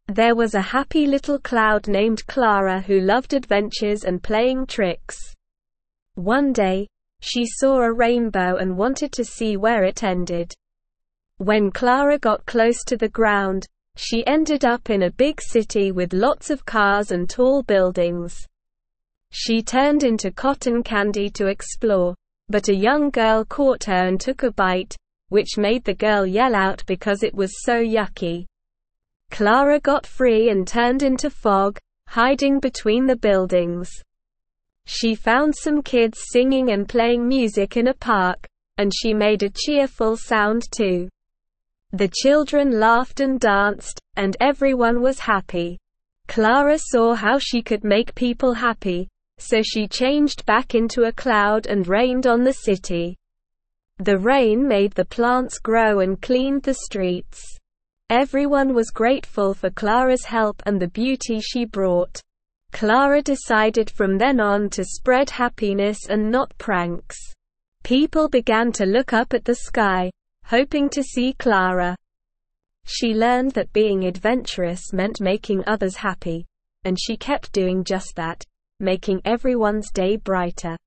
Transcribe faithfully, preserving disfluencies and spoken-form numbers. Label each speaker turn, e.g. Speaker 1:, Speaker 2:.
Speaker 1: There was a happy little cloud named Clara who loved adventures and playing tricks. One day, she saw a rainbow and wanted to see where it ended. When Clara got close to the ground, she ended up in a big city with lots of cars and tall buildings. She turned into cotton candy to explore, but a young girl caught her and took a bite, which made the girl yell out because it was so yucky. Clara got free and turned into fog, hiding between the buildings. She found some kids singing and playing music in a park, and she made a cheerful sound too. The children laughed and danced, and everyone was happy. Clara saw how she could make people happy, so she changed back into a cloud and rained on the city. The rain made the plants grow and cleaned the streets. Everyone was grateful for Clara's help and the beauty she brought. Clara decided from then on to spread happiness and not pranks. People began to look up at the sky, hoping to see Clara. She learned that being adventurous meant making others happy, and she kept doing just that, making everyone's day brighter.